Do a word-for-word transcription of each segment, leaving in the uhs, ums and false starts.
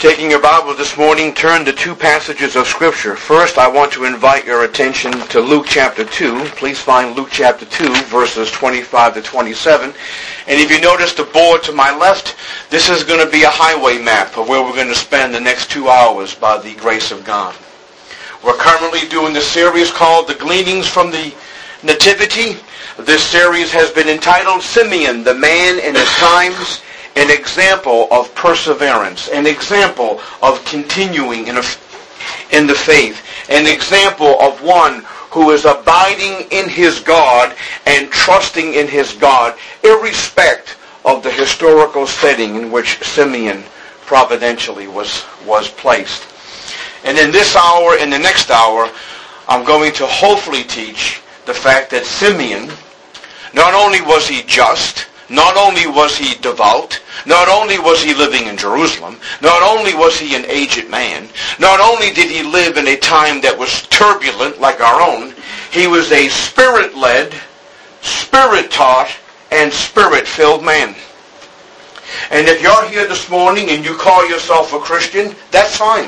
Taking your Bible this morning, turn to two passages of Scripture. First, I want to invite your attention to Luke chapter two. Please find Luke chapter two, verses twenty-five to twenty-seven. And if you notice the board to my left, this is going to be a highway map of where we're going to spend the next two hours by the grace of God. We're currently doing the series called The Gleanings from the Nativity. This series has been entitled Simeon, the Man in His Times, an example of perseverance, an example of continuing in, a, in the faith, an example of one who is abiding in his God and trusting in his God, irrespective of the historical setting in which Simeon providentially was, was placed. And in this hour, in the next hour, I'm going to hopefully teach the fact that Simeon, not only was he just, not only was he devout, not only was he living in Jerusalem, not only was he an aged man, not only did he live in a time that was turbulent like our own, he was a spirit-led, spirit-taught, and spirit-filled man. And if you're here this morning and you call yourself a Christian, that's fine.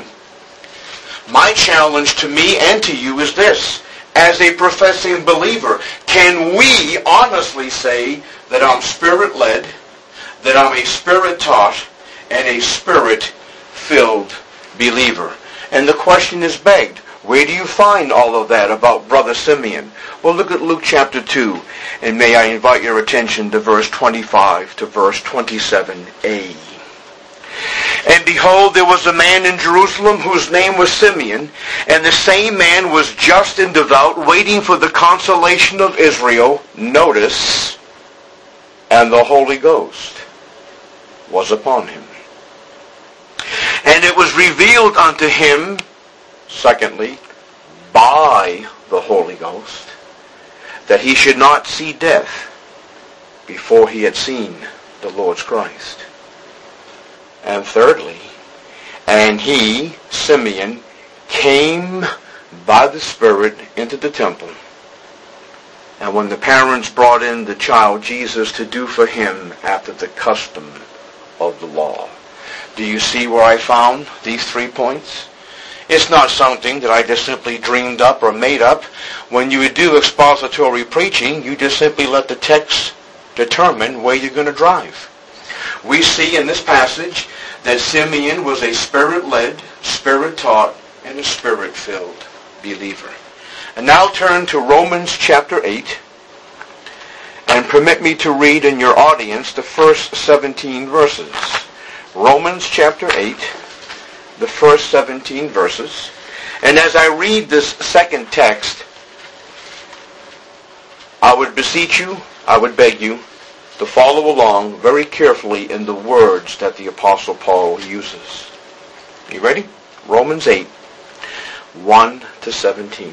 My challenge to me and to you is this. As a professing believer, can we honestly say that I'm spirit-led, that I'm a spirit-taught, and a spirit-filled believer? And the question is begged, where do you find all of that about Brother Simeon? Well, look at Luke chapter two, and may I invite your attention to verse twenty-five to verse twenty-seven a. And behold, there was a man in Jerusalem whose name was Simeon, and the same man was just and devout, waiting for the consolation of Israel. Notice, and the Holy Ghost was upon him. And it was revealed unto him, secondly, by the Holy Ghost, that he should not see death before he had seen the Lord's Christ. And thirdly, and he, Simeon, came by the Spirit into the temple. And when the parents brought in the child Jesus to do for him after the custom of the law. Do you see where I found these three points? It's not something that I just simply dreamed up or made up. When you do expository preaching, you just simply let the text determine where you're going to drive. We see in this passage that Simeon was a spirit-led, spirit-taught, and a spirit-filled believer. And now turn to Romans chapter eight, and permit me to read in your audience the first seventeen verses. Romans chapter eight, the first seventeen verses. And as I read this second text, I would beseech you, I would beg you, to follow along very carefully in the words that the Apostle Paul uses. You ready? Romans eight, one to seventeen.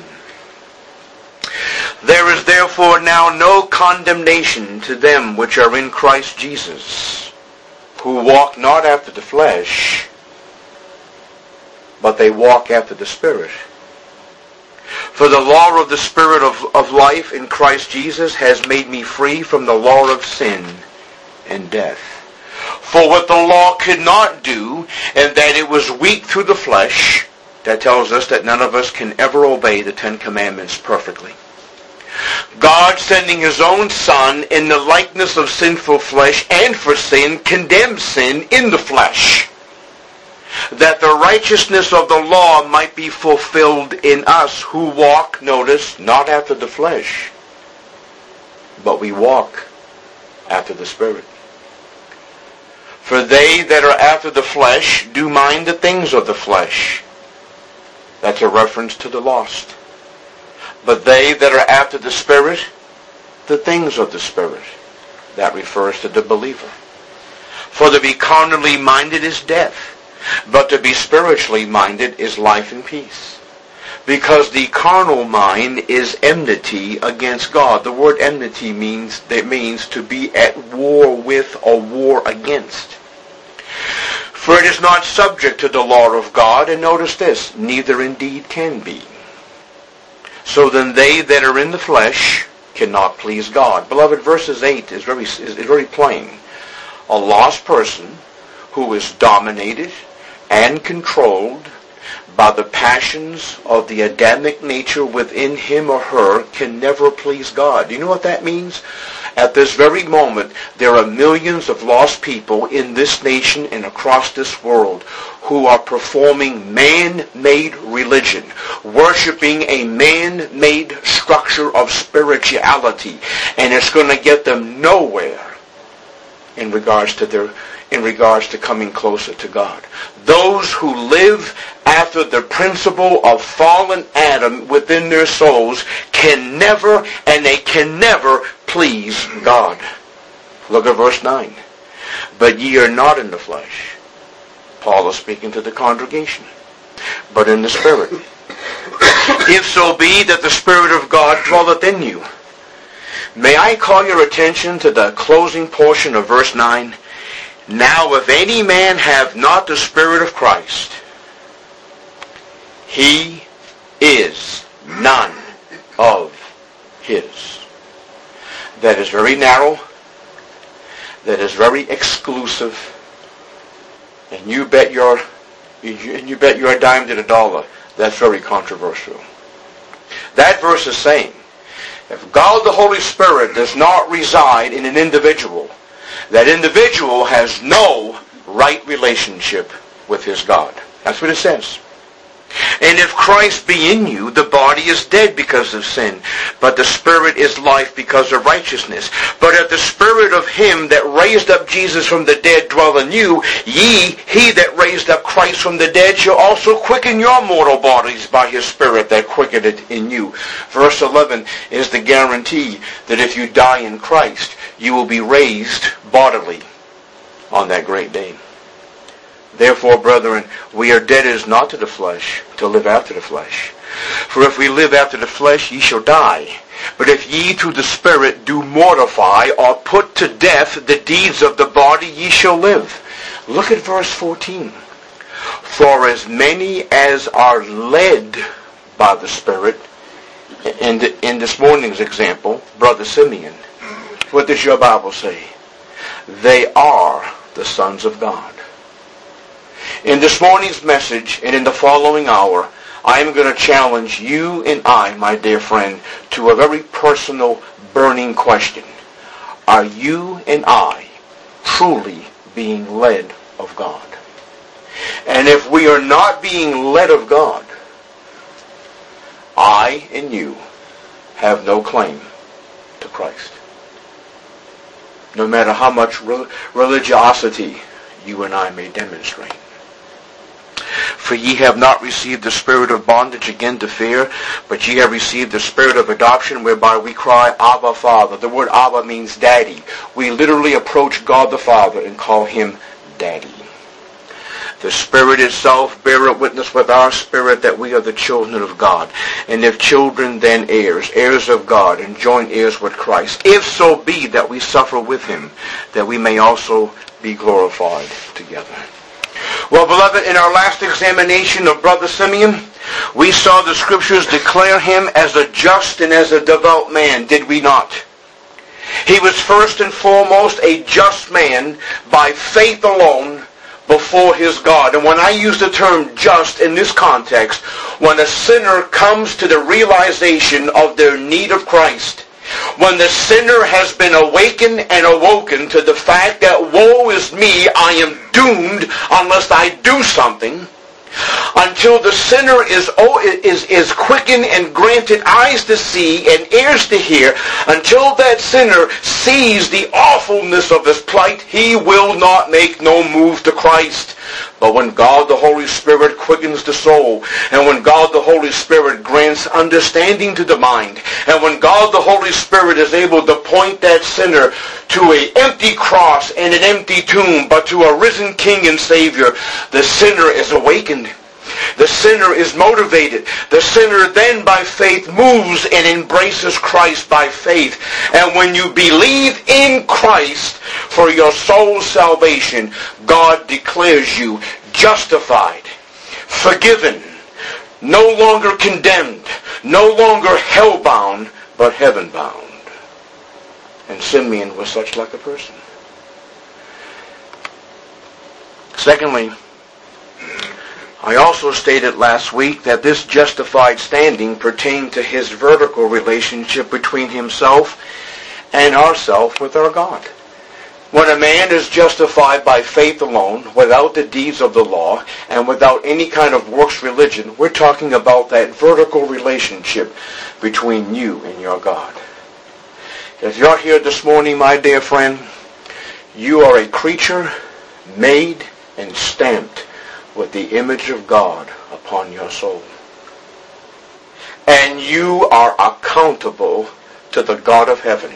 There is therefore now no condemnation to them which are in Christ Jesus, who walk not after the flesh, but they walk after the Spirit. For the law of the Spirit of, of life in Christ Jesus has made me free from the law of sin and death. For what the law could not do, and that it was weak through the flesh, that tells us that none of us can ever obey the Ten Commandments perfectly. God, sending his own Son in the likeness of sinful flesh, and for sin, condemned sin in the flesh, that the righteousness of the law might be fulfilled in us who walk, notice, not after the flesh, but we walk after the Spirit. For they that are after the flesh do mind the things of the flesh. That's a reference to the lost. But they that are after the Spirit, the things of the Spirit. That refers to the believer. For to be carnally minded is death, but to be spiritually minded is life and peace. Because the carnal mind is enmity against God. The word enmity means, that means to be at war with or war against. For it is not subject to the law of God, and notice this, neither indeed can be. So then they that are in the flesh cannot please God. Beloved, verses eight is very, is very plain. A lost person who is dominated, and controlled by the passions of the Adamic nature within him or her can never please God. Do you know what that means? At this very moment, there are millions of lost people in this nation and across this world who are performing man-made religion, worshiping a man-made structure of spirituality, and it's going to get them nowhere in regards to their in regards to coming closer to God. Those who live after the principle of fallen Adam within their souls can never, and they can never please God. Look at verse nine. But ye are not in the flesh. Paul is speaking to the congregation. But in the Spirit. If so be that the Spirit of God dwelleth in you. May I call your attention to the closing portion of verse nine? Now if any man have not the Spirit of Christ, he is none of his. That is very narrow. That is very exclusive. And you bet your and you bet your dime to the dollar, that's very controversial. That verse is saying, if God the Holy Spirit does not reside in an individual, that individual has no right relationship with his God. That's what it says. And if Christ be in you, the body is dead because of sin, but the Spirit is life because of righteousness. But if the Spirit of him that raised up Jesus from the dead dwell in you, ye, he that raised up Christ from the dead, shall also quicken your mortal bodies by his Spirit that quickeneth in you. Verse eleven is the guarantee that if you die in Christ, you will be raised bodily on that great day. Therefore, brethren, we are debtors not to the flesh, to live after the flesh. For if we live after the flesh, ye shall die. But if ye through the Spirit do mortify or put to death the deeds of the body, ye shall live. Look at verse fourteen. For as many as are led by the Spirit, in, the, in this morning's example, Brother Simeon, what does your Bible say? They are the sons of God. In this morning's message and in the following hour, I am going to challenge you and I, my dear friend, to a very personal, burning question. Are you and I truly being led of God? And if we are not being led of God, I and you have no claim to Christ. No matter how much religiosity you and I may demonstrate. For ye have not received the spirit of bondage again to fear, but ye have received the spirit of adoption, whereby we cry, Abba, Father. The word Abba means daddy. We literally approach God the Father and call him daddy. The Spirit itself beareth witness with our spirit that we are the children of God. And if children, then heirs, heirs of God, and joint heirs with Christ. If so be that we suffer with him, that we may also be glorified together. Well, beloved, in our last examination of Brother Simeon, we saw the Scriptures declare him as a just and as a devout man, did we not? He was first and foremost a just man by faith alone before his God. And when I use the term just in this context, when a sinner comes to the realization of their need of Christ, when the sinner has been awakened and awoken to the fact that woe is me, I am doomed unless I do something, until the sinner is, is, is quickened and granted eyes to see and ears to hear, until that sinner sees the awfulness of his plight, he will not make no move to Christ. But when God the Holy Spirit quickens the soul, and when God the Holy Spirit grants understanding to the mind, and when God the Holy Spirit is able to point that sinner to an empty cross and an empty tomb, but to a risen King and Savior, the sinner is awakened. The sinner is motivated. The sinner then by faith moves and embraces Christ by faith. And when you believe in Christ for your soul's salvation, God declares you justified, forgiven, no longer condemned, no longer hell-bound, but heaven-bound. And Simeon was such like a person. Secondly, I also stated last week that this justified standing pertained to his vertical relationship between himself and ourself with our God. When a man is justified by faith alone, without the deeds of the law, and without any kind of works religion, we're talking about that vertical relationship between you and your God. If you're here this morning, my dear friend, you are a creature made and stamped with the image of God upon your soul. And you are accountable to the God of heaven.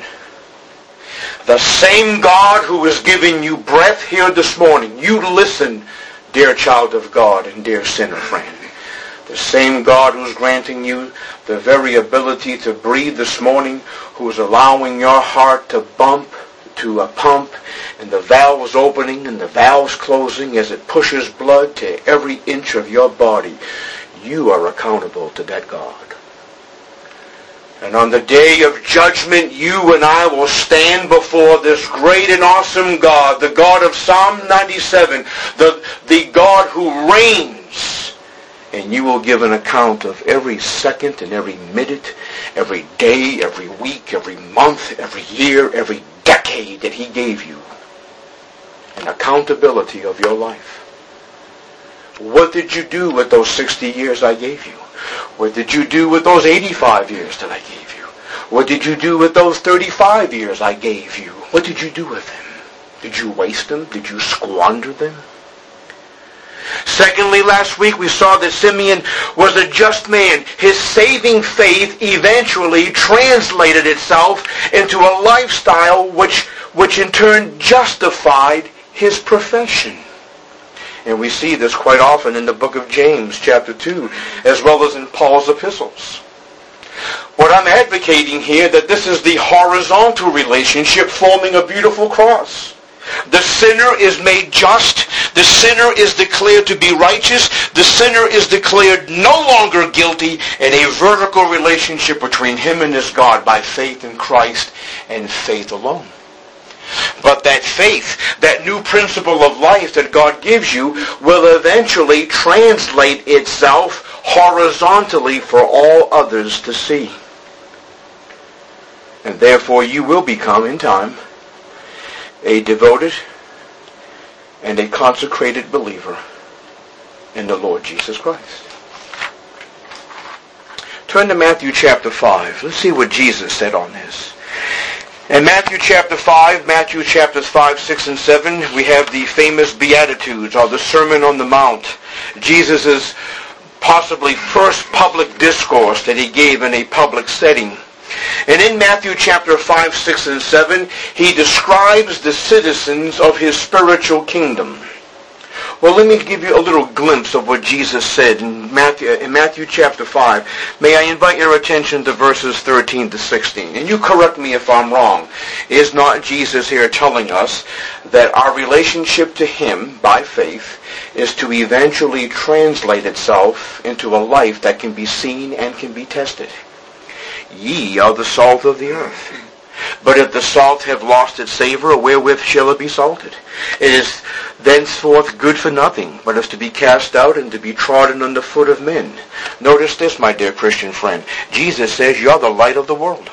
The same God who is giving you breath here this morning. You listen, dear child of God and dear sinner friend. The same God who's granting you the very ability to breathe this morning, who is allowing your heart to bump, to a pump, and the valves opening and the valves closing as it pushes blood to every inch of your body. You are accountable to that God. And on the day of judgment, you and I will stand before this great and awesome God, the God of Psalm ninety-seven, the, the God who reigns. And you will give an account of every second and every minute, every day, every week, every month, every year, every decade that he gave you. An accountability of your life. What did you do with those sixty years I gave you? What did you do with those eighty-five years that I gave you? What did you do with those thirty-five years I gave you? What did you do with them? Did you waste them? Did you squander them? Secondly, last week we saw that Simeon was a just man. His saving faith eventually translated itself into a lifestyle which, which in turn justified his profession. And we see this quite often in the book of James, chapter two, as well as in Paul's epistles. What I'm advocating here, that this is the horizontal relationship forming a beautiful cross. The sinner is made just. The sinner is declared to be righteous. The sinner is declared no longer guilty, in a vertical relationship between him and his God by faith in Christ and faith alone. But that faith, that new principle of life that God gives you, will eventually translate itself horizontally for all others to see. And therefore you will become, in time, a devoted and a consecrated believer in the Lord Jesus Christ. Turn to Matthew chapter five. Let's see what Jesus said on this. In Matthew chapter five, Matthew chapters five, six, and seven, we have the famous Beatitudes, or the Sermon on the Mount. Jesus' possibly first public discourse that he gave in a public setting. And in Matthew chapter five, six, and seven, he describes the citizens of his spiritual kingdom. Well, let me give you a little glimpse of what Jesus said in Matthew, in Matthew chapter five. May I invite your attention to verses thirteen to sixteen. And you correct me if I'm wrong. Is not Jesus here telling us that our relationship to him by faith is to eventually translate itself into a life that can be seen and can be tested? Ye are the salt of the earth. But if the salt have lost its savor, wherewith shall it be salted? It is thenceforth good for nothing, but is to be cast out and to be trodden under foot of men. Notice this, my dear Christian friend. Jesus says you're the light of the world.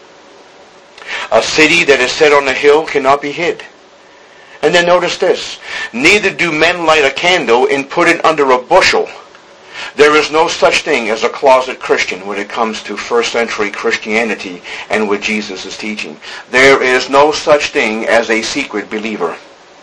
A city that is set on a hill cannot be hid. And then notice this. Neither do men light a candle and put it under a bushel. There is no such thing as a closet Christian when it comes to first century Christianity and what Jesus is teaching. There is no such thing as a secret believer.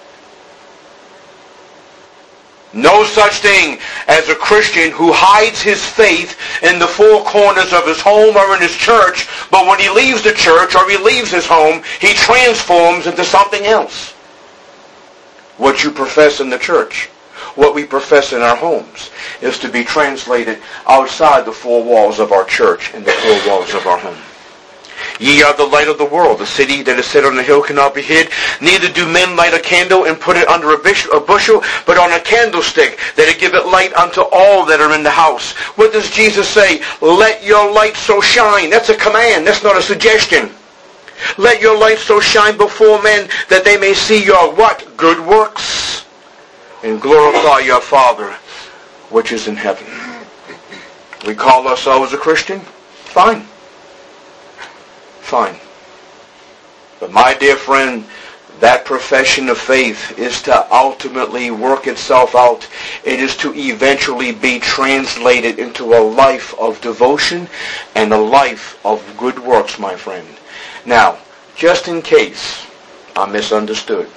No such thing as a Christian who hides his faith in the four corners of his home or in his church, but when he leaves the church or he leaves his home, he transforms into something else. What you profess in the church, what we profess in our homes, is to be translated outside the four walls of our church and the four walls of our home. Ye are the light of the world. The city that is set on the hill cannot be hid. Neither do men light a candle and put it under a bushel, but on a candlestick, that it give it light unto all that are in the house. What does Jesus say? Let your light so shine. That's a command. That's not a suggestion. Let your light so shine before men that they may see your what? Good works. And glorify your Father which is in heaven. We call ourselves a Christian? Fine. Fine. But my dear friend, that profession of faith is to ultimately work itself out. It is to eventually be translated into a life of devotion and a life of good works, my friend. Now, just in case I'm misunderstood,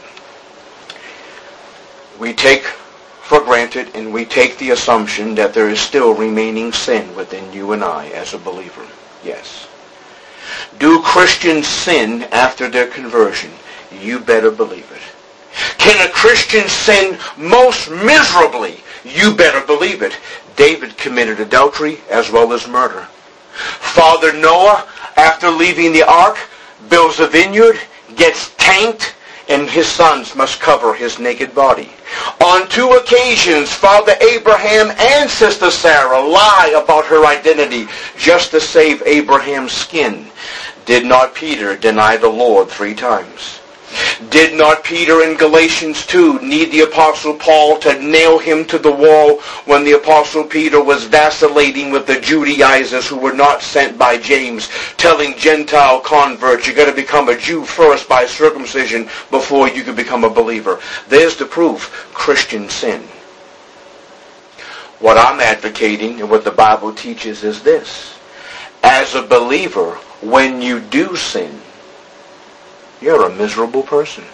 we take for granted and we take the assumption that there is still remaining sin within you and I as a believer. Yes. Do Christians sin after their conversion? You better believe it. Can a Christian sin most miserably? You better believe it. David committed adultery as well as murder. Father Noah, after leaving the ark, builds a vineyard, gets tanked, and his sons must cover his naked body. On two occasions, Father Abraham and Sister Sarah lie about her identity just to save Abraham's skin. Did not Peter deny the Lord three times? Did not Peter in Galatians two need the Apostle Paul to nail him to the wall when the Apostle Peter was vacillating with the Judaizers who were not sent by James, telling Gentile converts, you got to become a Jew first by circumcision before you can become a believer. There's the proof. Christian sin. What I'm advocating and what the Bible teaches is this. As a believer, when you do sin, you're a miserable person.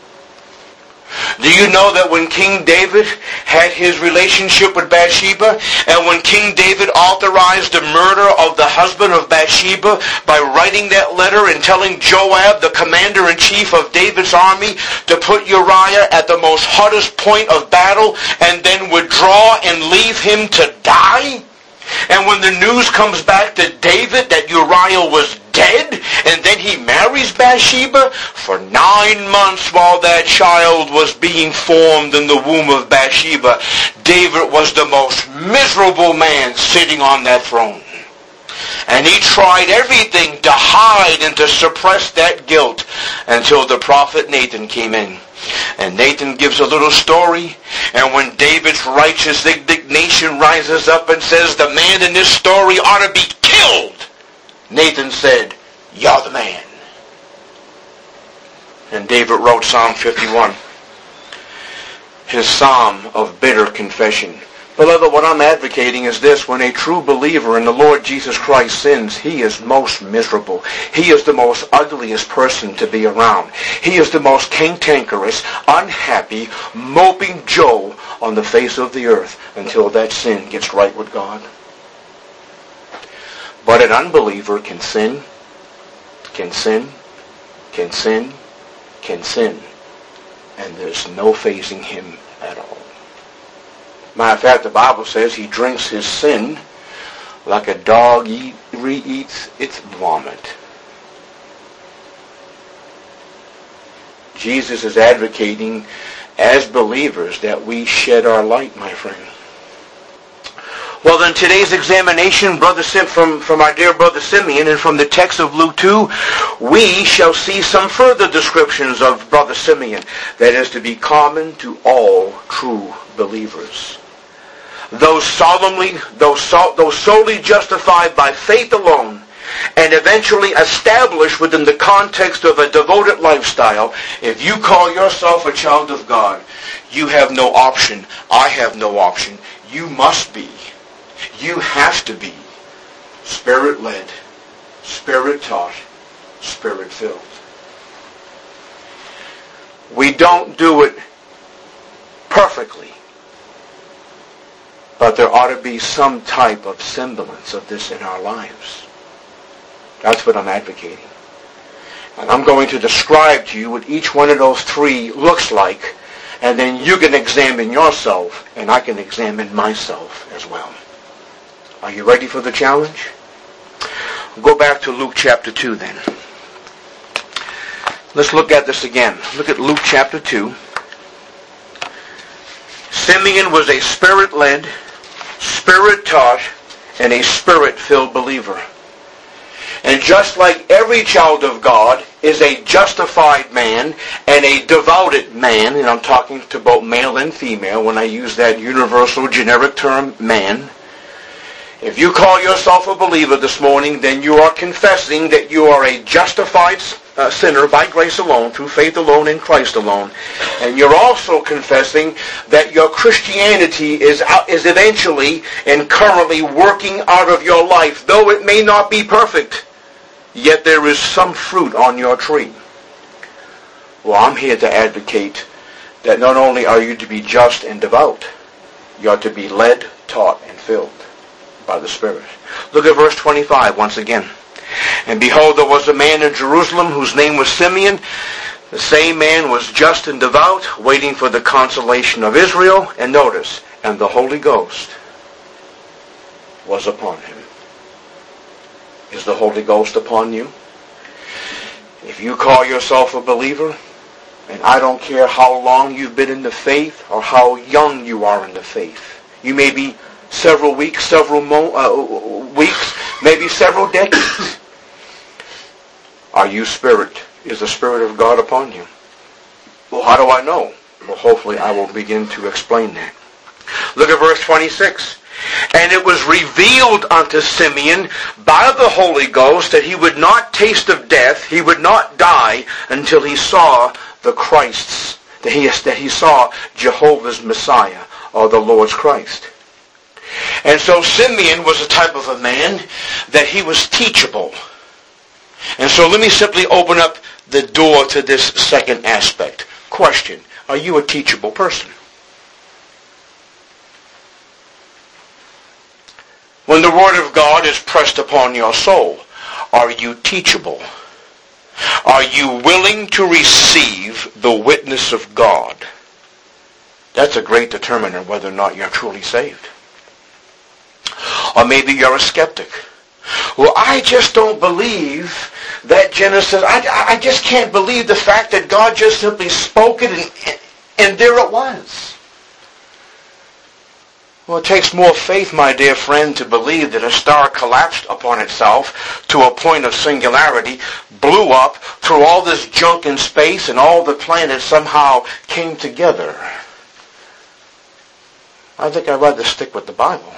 Do you know that when King David had his relationship with Bathsheba, and when King David authorized the murder of the husband of Bathsheba by writing that letter and telling Joab, the commander-in-chief of David's army, to put Uriah at the most hottest point of battle and then withdraw and leave him to die? And when the news comes back to David that Uriah was dead, and then he marries Bathsheba, for nine months while that child was being formed in the womb of Bathsheba, David was the most miserable man sitting on that throne. And he tried everything to hide and to suppress that guilt until the prophet Nathan came in. And Nathan gives a little story, and when David's righteous indignation rises up and says, the man in this story ought to be killed, Nathan said, you're the man. And David wrote Psalm fifty-one, his psalm of bitter confession. Beloved, what I'm advocating is this. When a true believer in the Lord Jesus Christ sins, he is most miserable. He is the most ugliest person to be around. He is the most cantankerous, unhappy, moping Joe on the face of the earth until that sin gets right with God. But an unbeliever can sin, can sin, can sin, can sin, and there's no phasing him at all. Matter of fact, the Bible says he drinks his sin like a dog eat, re-eats its vomit. Jesus is advocating as believers that we shed our light, my friend. Well, then today's examination, Brother Sim, from, from our dear Brother Simeon, and from the text of Luke two, we shall see some further descriptions of Brother Simeon that is to be common to all true believers. Those solemnly, those, so, those solely justified by faith alone, and eventually established within the context of a devoted lifestyle. If you call yourself a child of God, you have no option. I have no option. You must be. You have to be Spirit-led, Spirit-taught, Spirit-filled. We don't do it perfectly, but there ought to be some type of semblance of this in our lives. That's what I'm advocating. And I'm going to describe to you what each one of those three looks like, and then you can examine yourself, and I can examine myself as well. Are you ready for the challenge? Go back to Luke chapter two then. Let's look at this again. Look at Luke chapter two. Simeon was a Spirit-led, Spirit-taught, and a Spirit-filled believer. And just like every child of God is a justified man and a devoted man, and I'm talking to both male and female when I use that universal generic term, man. If you call yourself a believer this morning, then you are confessing that you are a justified uh, sinner by grace alone, through faith alone, in Christ alone. And you're also confessing that your Christianity is out, is eventually and currently working out of your life. Though it may not be perfect, yet there is some fruit on your tree. Well, I'm here to advocate that not only are you to be just and devout, you are to be led, taught, and filled by the Spirit. Look at verse twenty-five once again. And behold, there was a man in Jerusalem whose name was Simeon. The same man was just and devout, waiting for the consolation of Israel. And notice, and the Holy Ghost was upon him. Is the Holy Ghost upon you? If you call yourself a believer, and I don't care how long you've been in the faith or how young you are in the faith, you may be several weeks, several mo- uh, weeks, maybe several decades. Are you spirit? Is the Spirit of God upon you? Well, how do I know? Well, hopefully I will begin to explain that. Look at verse twenty-six. And it was revealed unto Simeon by the Holy Ghost that he would not taste of death, he would not die until he saw the Christ's, that he, that he saw Jehovah's Messiah, or the Lord's Christ. And so Simeon was a type of a man that he was teachable. And so let me simply open up the door to this second aspect. Question, are you a teachable person? When the Word of God is pressed upon your soul, are you teachable? Are you willing to receive the witness of God? That's a great determiner whether or not you're truly saved. Or maybe you're a skeptic. Well, I just don't believe that Genesis, I, I just can't believe the fact that God just simply spoke it and, and there it was. Well, it takes more faith, my dear friend, to believe that a star collapsed upon itself to a point of singularity, blew up, through all this junk in space, and all the planets somehow came together. I think I'd rather stick with the Bible.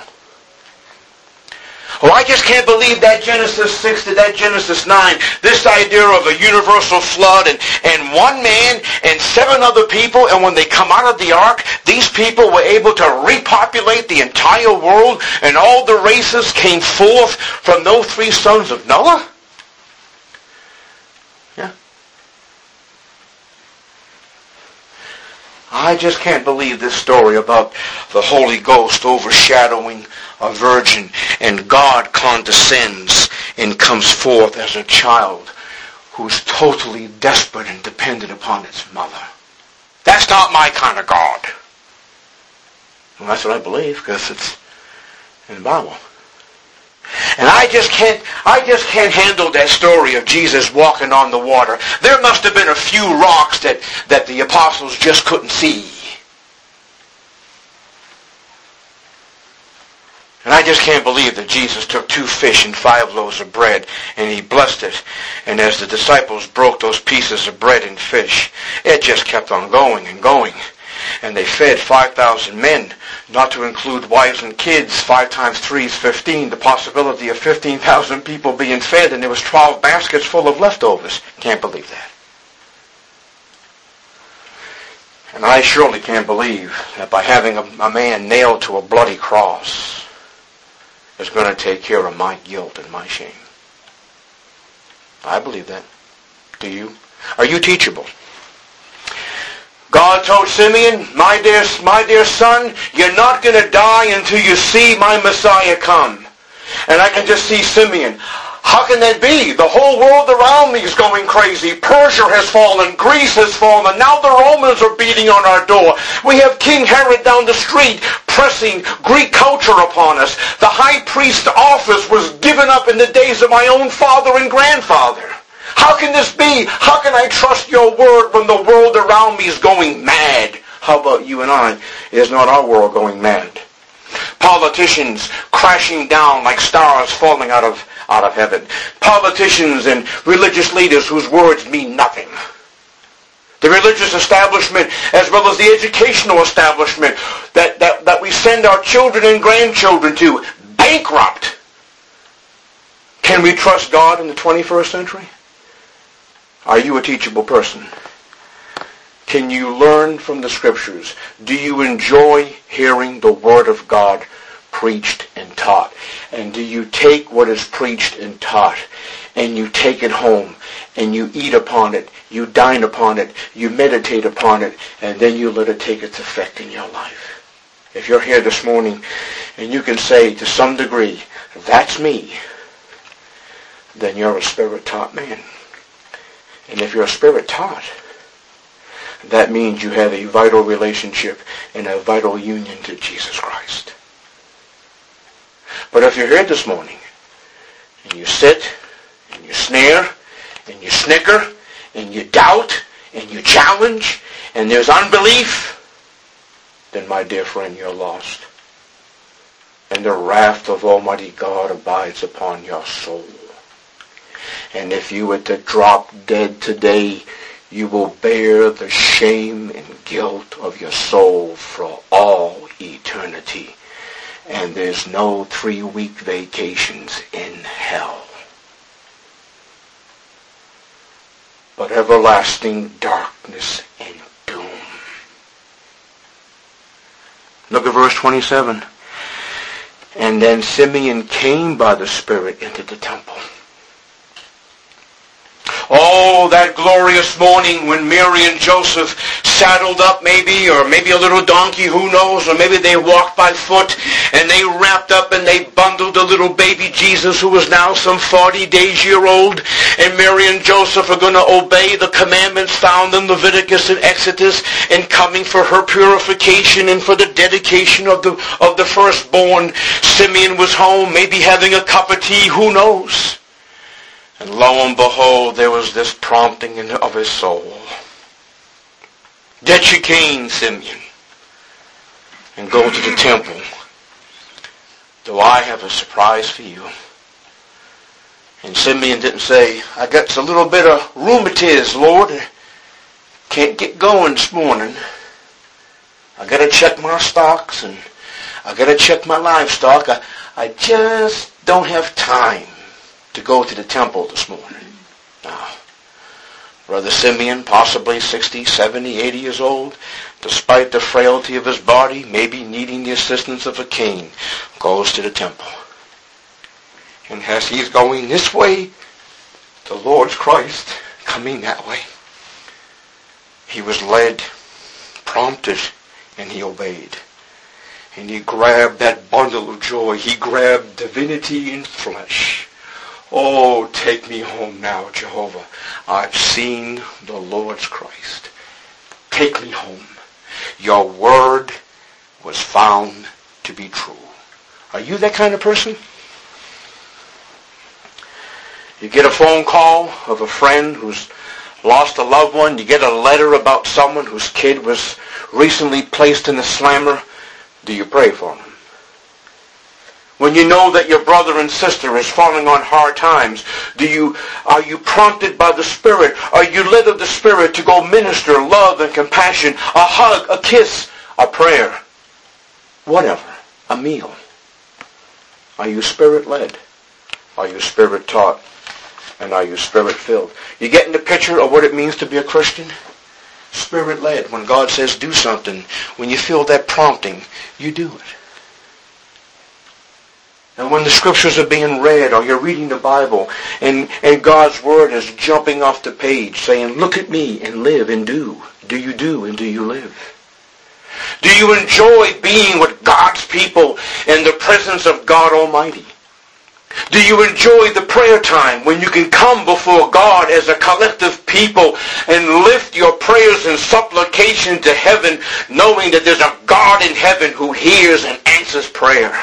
Oh, I just can't believe that Genesis six to that Genesis nine, this idea of a universal flood and, and one man and seven other people, and when they come out of the ark, these people were able to repopulate the entire world, and all the races came forth from those three sons of Noah? Yeah. I just can't believe this story about the Holy Ghost overshadowing a virgin, and God condescends and comes forth as a child who's totally desperate and dependent upon its mother. That's not my kind of God. Well, that's what I believe, because it's in the Bible. And I just can't, I just can't handle that story of Jesus walking on the water. There must have been a few rocks that, that the apostles just couldn't see. And I just can't believe that Jesus took two fish and five loaves of bread, and he blessed it. And as the disciples broke those pieces of bread and fish, it just kept on going and going. And they fed five thousand men, not to include wives and kids. Five times three is fifteen. The possibility of fifteen thousand people being fed, and there was twelve baskets full of leftovers. Can't believe that. And I surely can't believe that by having a, a man nailed to a bloody cross is going to take care of my guilt and my shame. I believe that. Do you? Are you teachable? God told Simeon, my dear, my dear son, you're not going to die until you see my Messiah come. And I can just see Simeon. How can that be? The whole world around me is going crazy. Persia has fallen. Greece has fallen. Now the Romans are beating on our door. We have King Herod down the street pressing Greek culture upon us. The high priest office was given up in the days of my own father and grandfather. How can this be? How can I trust your word when the world around me is going mad? How about you and I? Is not our world going mad? Politicians crashing down like stars falling out of out of heaven. Politicians and religious leaders whose words mean nothing. The religious establishment as well as the educational establishment that, that, that we send our children and grandchildren to, bankrupt. Can we trust God in the twenty-first century? Are you a teachable person? Can you learn from the Scriptures? Do you enjoy hearing the Word of God preached and taught? And do you take what is preached and taught and you take it home and you eat upon it, you dine upon it, you meditate upon it, and then you let it take its effect in your life? If you're here this morning and you can say to some degree, that's me, then you're a Spirit-taught man. And if you're a Spirit-taught, that means you have a vital relationship and a vital union to Jesus Christ. But if you're here this morning, and you sit, and you sneer, and you snicker, and you doubt, and you challenge, and there's unbelief, then my dear friend, you're lost. And the wrath of Almighty God abides upon your soul. And if you were to drop dead today, you will bear the shame and guilt of your soul for all eternity. And there's no three-week vacations in hell, but everlasting darkness and doom. Look at verse twenty-seven. And then Simeon came by the Spirit into the temple. Oh, that glorious morning when Mary and Joseph saddled up maybe, or maybe a little donkey, who knows, or maybe they walked by foot, and they wrapped up and they bundled the little baby Jesus who was now some forty days year old, and Mary and Joseph are going to obey the commandments found in Leviticus and Exodus, and coming for her purification and for the dedication of the, of the firstborn. Simeon was home, maybe having a cup of tea, who knows? And lo and behold, there was this prompting of his soul. Get your cane, Simeon, and go to the temple. Do I have a surprise for you? And Simeon didn't say, I got a little bit of rheumatiz, Lord. Can't get going this morning. I got to check my stocks and I got to check my livestock. I, I just don't have time to go to the temple this morning. No. Brother Simeon, possibly sixty, seventy, eighty years old, despite the frailty of his body, maybe needing the assistance of a cane, goes to the temple. And as he's going this way, the Lord's Christ coming that way. He was led, prompted, and he obeyed. And he grabbed that bundle of joy. He grabbed divinity in flesh. Oh, take me home now, Jehovah. I've seen the Lord's Christ. Take me home. Your word was found to be true. Are you that kind of person? You get a phone call of a friend who's lost a loved one. You get a letter about someone whose kid was recently placed in a slammer. Do you pray for them? When you know that your brother and sister is falling on hard times, do you are you prompted by the Spirit? Are you led of the Spirit to go minister love and compassion, a hug, a kiss, a prayer, whatever, a meal? Are you Spirit-led? Are you Spirit-taught? And are you Spirit-filled? You getting the picture of what it means to be a Christian? Spirit-led. When God says do something, when you feel that prompting, you do it. And when the Scriptures are being read, or you're reading the Bible, and, and God's Word is jumping off the page, saying, look at me and live and do. Do you do and do you live? Do you enjoy being with God's people in the presence of God Almighty? Do you enjoy the prayer time when you can come before God as a collective people and lift your prayers and supplication to heaven, knowing that there's a God in heaven who hears and answers prayer?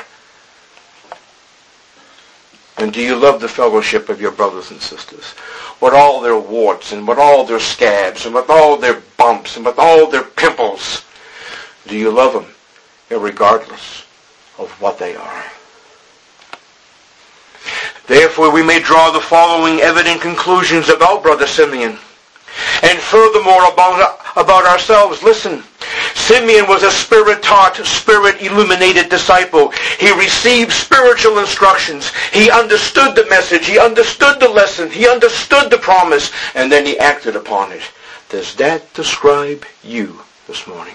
And do you love the fellowship of your brothers and sisters? With all their warts and with all their scabs and with all their bumps and with all their pimples. Do you love them regardless of what they are? Therefore we may draw the following evident conclusions about Brother Simeon. And furthermore about, about ourselves. Listen, Simeon was a Spirit-taught, Spirit-illuminated disciple. He received spiritual instructions. He understood the message. He understood the lesson. He understood the promise. And then he acted upon it. Does that describe you this morning?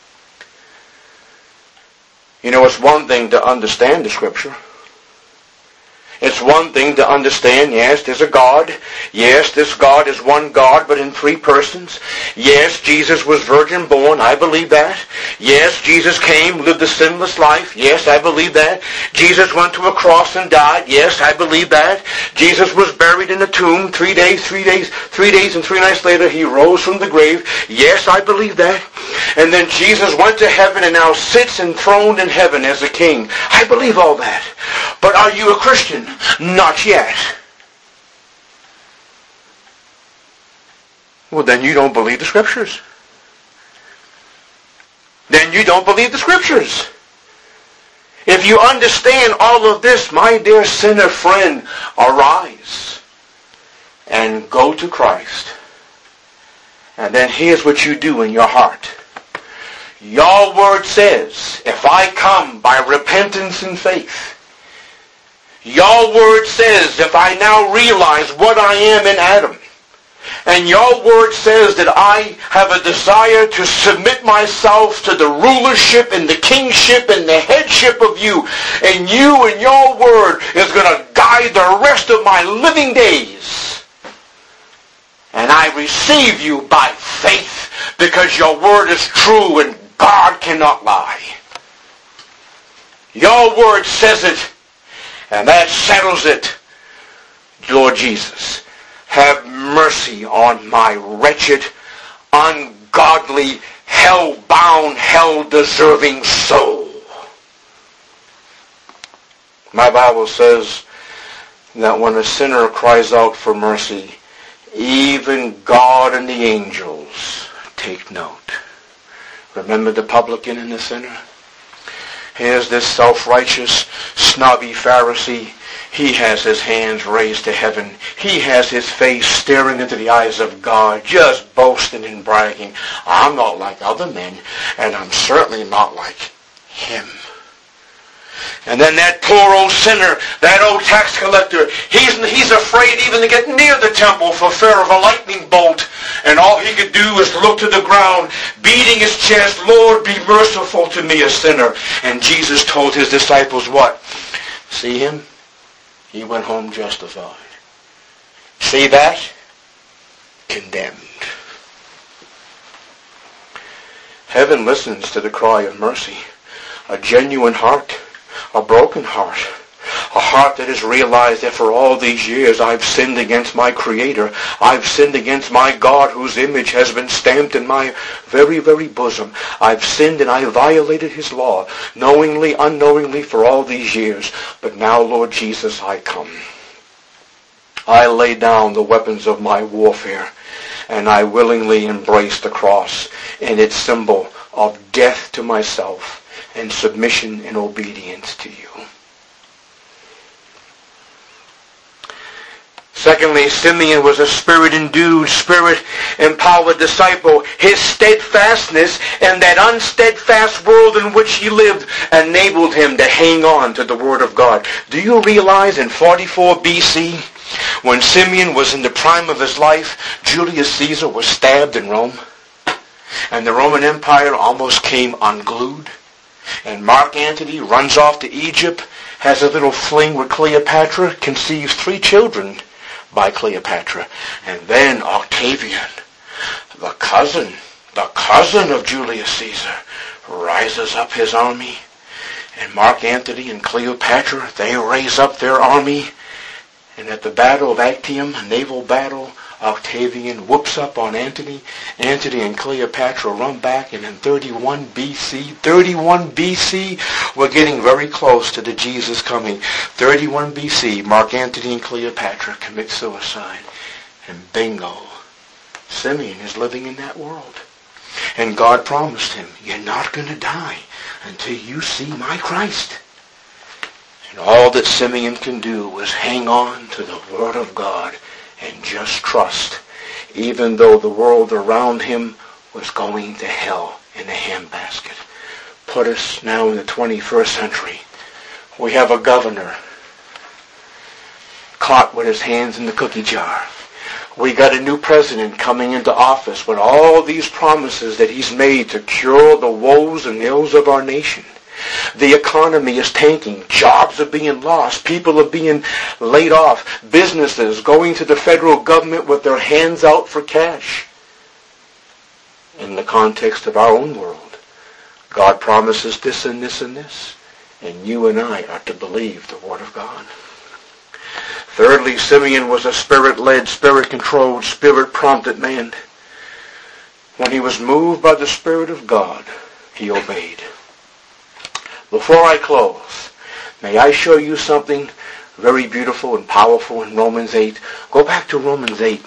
You know, it's one thing to understand the Scripture. It's one thing to understand, yes, there's a God. Yes, this God is one God, but in three persons. Yes, Jesus was virgin born. I believe that. Yes, Jesus came, lived a sinless life. Yes, I believe that. Jesus went to a cross and died. Yes, I believe that. Jesus was buried in a tomb three days, three days, three days and three nights later. He rose from the grave. Yes, I believe that. And then Jesus went to heaven and now sits enthroned in heaven as a king. I believe all that. But are you a Christian? Not yet. Well, then you don't believe the Scriptures. Then you don't believe the Scriptures. If you understand all of this, my dear sinner friend, arise and go to Christ. And then here's what you do in your heart. Your word says, if I come by repentance and faith, your word says, if I now realize what I am in Adam, and your word says that I have a desire to submit myself to the rulership and the kingship and the headship of you, and you and your word is going to guide the rest of my living days, and I receive you by faith because your word is true and God cannot lie. Your word says it, and that settles it. Lord Jesus, have mercy on my wretched, ungodly, hell-bound, hell-deserving soul. My Bible says that when a sinner cries out for mercy, even God and the angels take note. Remember the publican and the sinner? Here's this self-righteous, snobby Pharisee. He has his hands raised to heaven. He has his face staring into the eyes of God, just boasting and bragging. I'm not like other men, and I'm certainly not like him. And then that poor old sinner, that old tax collector, he's, he's afraid even to get near the temple for fear of a lightning bolt. And all he could do is look to the ground, beating his chest, Lord, be merciful to me, a sinner. And Jesus told his disciples what? See him? He went home justified. See that? Condemned. Heaven listens to the cry of mercy. A genuine heart. A broken heart. A heart that has realized that for all these years I've sinned against my Creator. I've sinned against my God whose image has been stamped in my very, very bosom. I've sinned and I violated His law, knowingly, unknowingly for all these years. But now, Lord Jesus, I come. I lay down the weapons of my warfare, and I willingly embrace the cross and its symbol of death to myself and submission and obedience to you. Secondly, Simeon was a Spirit-endued, Spirit-empowered disciple. His steadfastness in that unsteadfast world in which he lived enabled him to hang on to the Word of God. Do you realize in forty-four B C, when Simeon was in the prime of his life, Julius Caesar was stabbed in Rome, and the Roman Empire almost came unglued? And Mark Antony runs off to Egypt, has a little fling with Cleopatra, conceives three children by Cleopatra. And then Octavian, the cousin, the cousin of Julius Caesar, rises up his army. And Mark Antony and Cleopatra, they raise up their army. And at the Battle of Actium, a naval battle, Octavian whoops up on Antony. Antony and Cleopatra run back, and in thirty-one B C, thirty-one B C, we're getting very close to the Jesus coming. thirty-one B C, Mark Antony and Cleopatra commit suicide. And bingo, Simeon is living in that world. And God promised him, you're not going to die until you see my Christ. And all that Simeon can do was hang on to the Word of God and just trust, even though the world around him was going to hell in a handbasket. Put us now in the twenty-first century. We have a governor caught with his hands in the cookie jar. We got a new president coming into office with all these promises that he's made to cure the woes and ills of our nation. The economy is tanking. Jobs are being lost. People are being laid off. Businesses going to the federal government with their hands out for cash. In the context of our own world, God promises this and this and this, and you and I are to believe the Word of God. Thirdly, Simeon was a spirit-led, spirit-controlled, spirit-prompted man. When he was moved by the Spirit of God, he obeyed. Before I close, may I show you something very beautiful and powerful in Romans eight? Go back to Romans eight.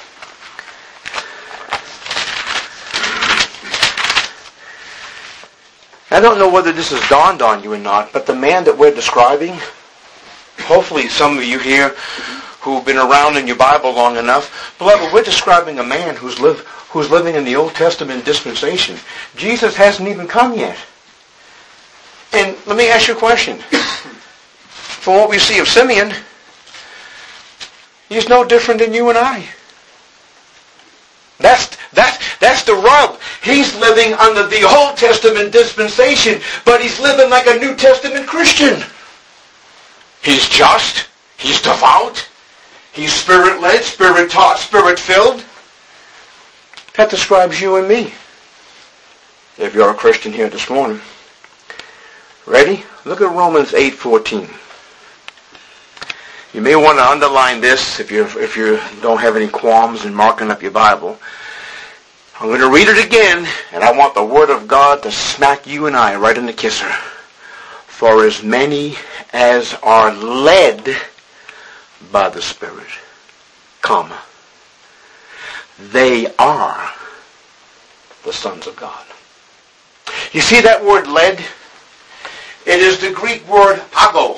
I don't know whether this has dawned on you or not, but the man that we're describing, hopefully some of you here who've been around in your Bible long enough, beloved, we're describing a man who's, live, who's living in the Old Testament dispensation. Jesus hasn't even come yet. And let me ask you a question. From what we see of Simeon, he's no different than you and I. That's, that's, that's the rub. He's living under the Old Testament dispensation, but he's living like a New Testament Christian. He's just. He's devout. He's spirit-led, spirit-taught, spirit-filled. That describes you and me, if you're a Christian here this morning. Ready? Look at Romans eight fourteen. You may want to underline this if you if you don't have any qualms in marking up your Bible. I'm going to read it again, and I want the Word of God to smack you and I right in the kisser. For as many as are led by the Spirit, comma, they are the sons of God. You see that word led? It is the Greek word ago.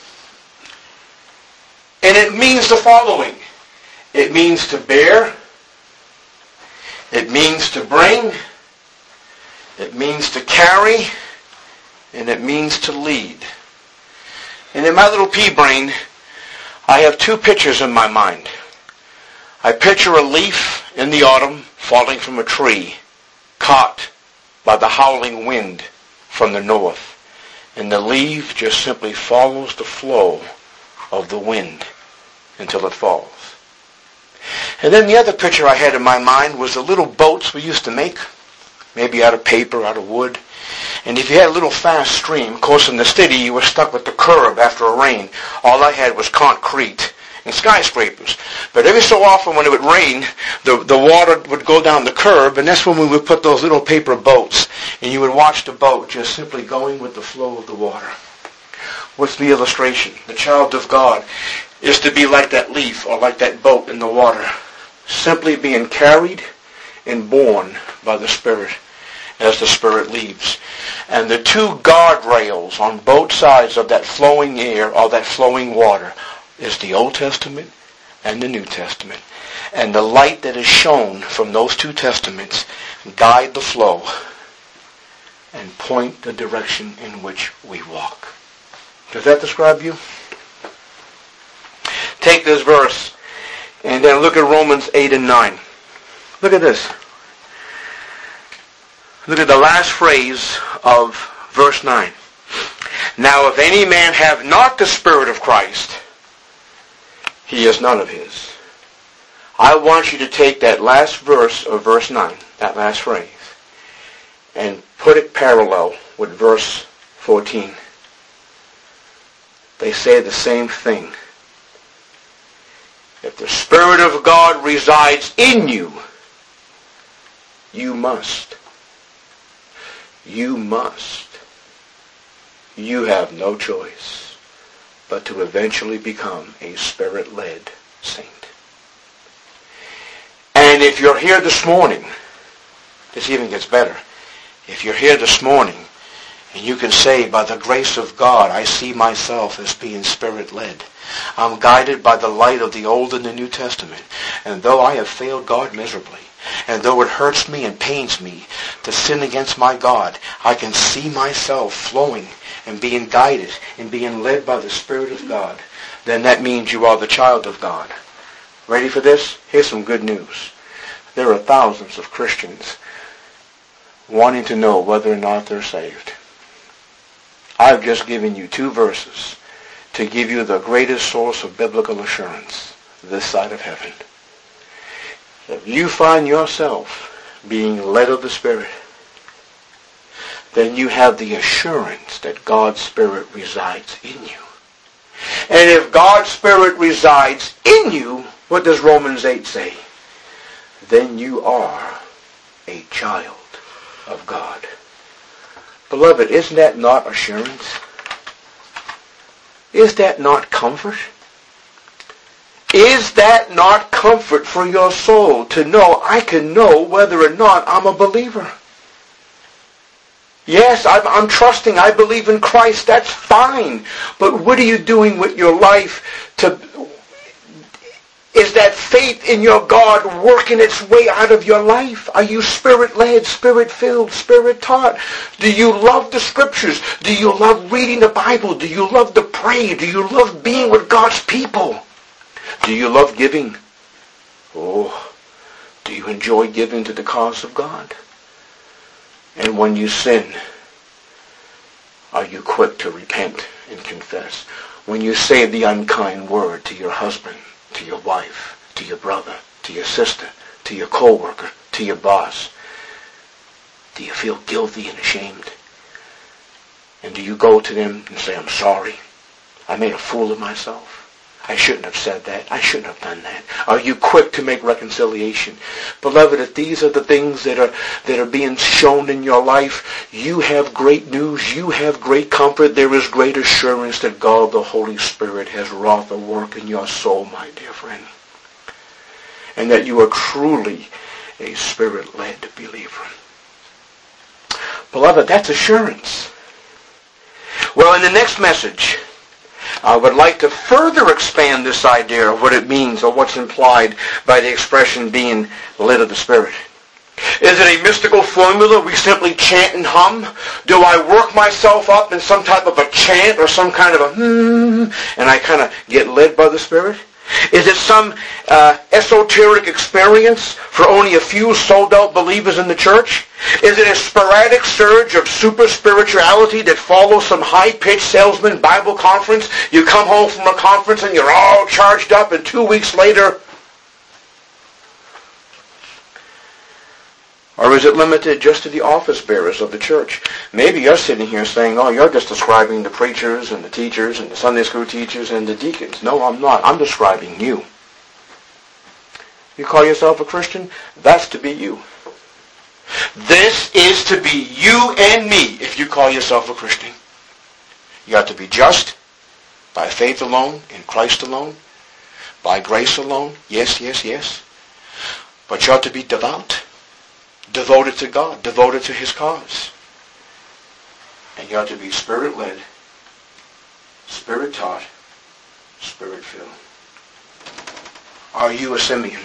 And it means the following. It means to bear. It means to bring. It means to carry. And it means to lead. And in my little pea brain, I have two pictures in my mind. I picture a leaf in the autumn falling from a tree, caught by the howling wind from the north. And the leaf just simply follows the flow of the wind until it falls. And then the other picture I had in my mind was the little boats we used to make, maybe out of paper, out of wood. And if you had a little fast stream, of course in the city you were stuck with the curb after a rain. All I had was concrete and skyscrapers. But every so often when it would rain, the, the water would go down the curb, and that's when we would put those little paper boats. And you would watch the boat just simply going with the flow of the water. What's the illustration? The child of God is to be like that leaf or like that boat in the water, simply being carried and borne by the Spirit as the Spirit leads. And the two guardrails on both sides of that flowing air or that flowing water is the Old Testament and the New Testament. And the light that is shown from those two testaments guide the flow and point the direction in which we walk. Does that describe you? Take this verse and then look at Romans eight and nine. Look at this. Look at the last phrase of verse nine. Now if any man have not the Spirit of Christ, he is none of his. I want you to take that last verse of verse nine, that last phrase, and put it parallel with verse fourteen. They say the same thing. If the Spirit of God resides in you, you must. You must. You have no choice but to eventually become a Spirit-led saint. And if you're here this morning, this even gets better. If you're here this morning And you can say, by the grace of God, I see myself as being Spirit-led. I'm guided by the light of the Old and the New Testament. And though I have failed God miserably, and though it hurts me and pains me to sin against my God, I can see myself flowing and being guided and being led by the Spirit of God. Then that means you are the child of God. Ready for this? Here's some good news. There are thousands of Christians wanting to know whether or not they're saved. I've just given you two verses to give you the greatest source of biblical assurance this side of heaven. If you find yourself being led of the Spirit, then you have the assurance that God's Spirit resides in you. And if God's Spirit resides in you, what does Romans eight say? Then you are a child of God. Beloved, isn't that not assurance? Is that not comfort? Is that not comfort for your soul to know I can know whether or not I'm a believer? Yes, I'm, I'm trusting. I believe in Christ. That's fine. But what are you doing with your life to... Is that faith in your God working its way out of your life? Are you Spirit-led, Spirit-filled, Spirit-taught? Do you love the Scriptures? Do you love reading the Bible? Do you love to pray? Do you love being with God's people? Do you love giving? Oh, do you enjoy giving to the cause of God? And when you sin, are you quick to repent and confess? When you say the unkind word to your husband, to your wife, to your brother, to your sister, to your co-worker, to your boss, do you feel guilty and ashamed? And do you go to them and say, I'm sorry, I made a fool of myself. I shouldn't have said that. I shouldn't have done that. Are you quick to make reconciliation? Beloved, if these are the things that are that are being shown in your life, you have great news. You have great comfort. There is great assurance that God, the Holy Spirit, has wrought the work in your soul, my dear friend. And that you are truly a Spirit-led believer. Beloved, that's assurance. Well, in the next message, I would like to further expand this idea of what it means or what's implied by the expression being led of the Spirit. Is it a mystical formula we simply chant and hum? Do I work myself up in some type of a chant or some kind of a hmm, and I kind of get led by the Spirit? Is it some uh, esoteric experience for only a few sold-out believers in the church? Is it a sporadic surge of super spirituality that follows some high-pitched salesman Bible conference? You come home from a conference and you're all charged up, and two weeks later... Or is it limited just to the office bearers of the church? Maybe you're sitting here saying, oh, you're just describing the preachers and the teachers and the Sunday school teachers and the deacons. No, I'm not. I'm describing you. You call yourself a Christian? That's to be you. This is to be you and me if you call yourself a Christian. You have to be just by faith alone, in Christ alone, by grace alone. Yes, yes, yes. But you ought to be devout. Devoted to God, devoted to His cause. And you ought to be Spirit-led, Spirit-taught, Spirit-filled. Are you a Simeon?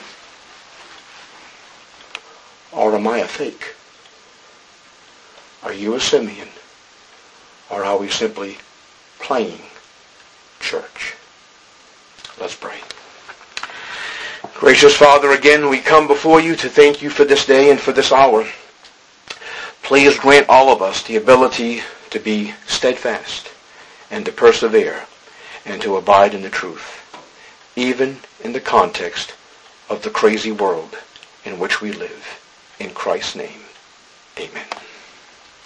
Or am I a fake? Are you a Simeon? Or are we simply playing church? Let's pray. Gracious Father, again we come before you to thank you for this day and for this hour. Please grant all of us the ability to be steadfast and to persevere and to abide in the truth, even in the context of the crazy world in which we live. In Christ's name, amen.